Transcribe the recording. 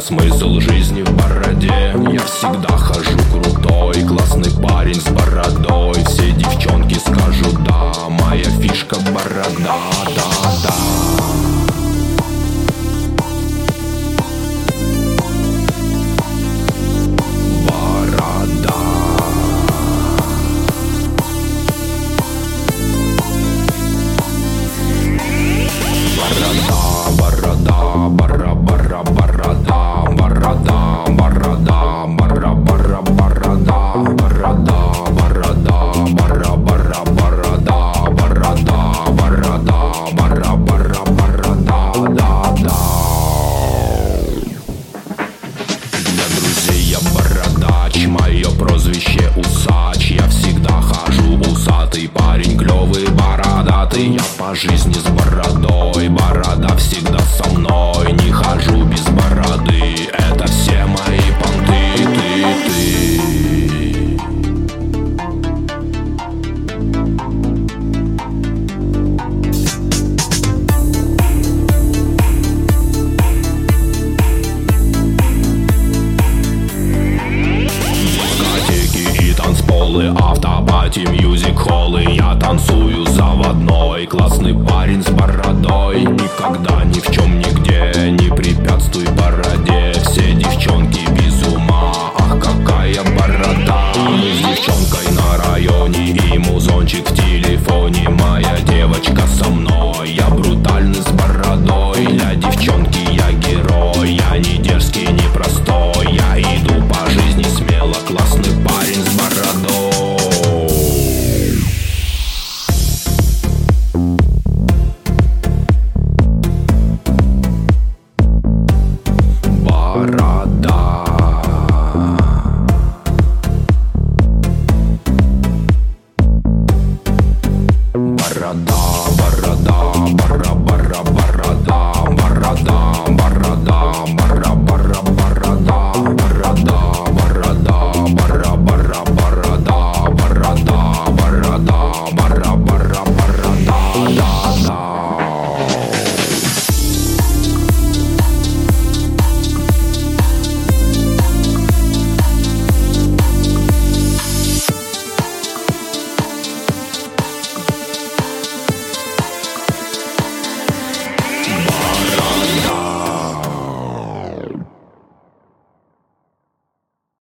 смысл жизни в бороде. Я всегда хожу крутой, классный парень с бородой. Все девчонки скажут да, моя фишка борода, да. Мое прозвище усач. Я всегда хожу усатый парень, клевый, бородатый. Я по жизни с бородой, борода всегда со мной. Не хожу без бороды, это все мои понты, ты. Автопати, мьюзик-холлы. Я танцую заводной, классный парень с бородой. Никогда ни в чем, нигде не препятствуй бороде. Все девчонки без ума, ах, какая борода. Мы с девчонкой на районе, и музончик в телефоне. Моя девочка со мной, я брутальный с бородой. Для девчонки я герой, я не дерзкий, не простой. Я иду по жизни смело, классный парень с бородой. Борода, борода.